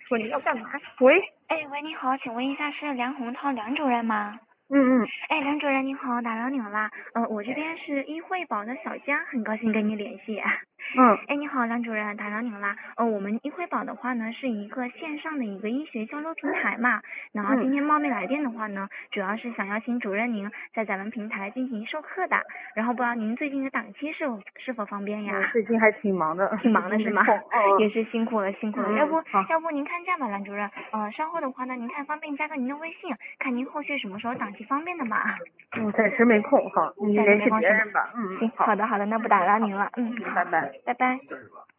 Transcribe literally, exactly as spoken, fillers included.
说你要干嘛？喂， 哎，喂，你好，请问一下是梁洪涛梁主任吗？ 嗯嗯哎，梁主任您好，打扰您了。呃，我这边是医惠保的小佳，很高兴跟你联系。 嗯哎，你好，梁主任，打扰您了。呃，我们医惠保的话呢，是一个线上的一个医学交流平台嘛。然后今嗯， 天冒昧来电的话呢，主要是想邀请主任您在咱们平台进行授课的。然后不知道您最近的档期是否是否方便呀？ 我最近还挺忙的， 挺忙的是吗？ 最近没空。嗯也是辛苦了，辛苦了。要不， 嗯嗯，好， 要不您看这样吧，兰主任，呃，稍后的话呢，您看方便加个您的微信，看您后续什么时候档期方便的嘛。 嗯，暂时没空，好，你暂时联系没空是吗？ 别人吧。嗯嗯， 行， 好， 好的好的，那不打扰您了，嗯， 嗯， 好， 拜拜。 拜拜。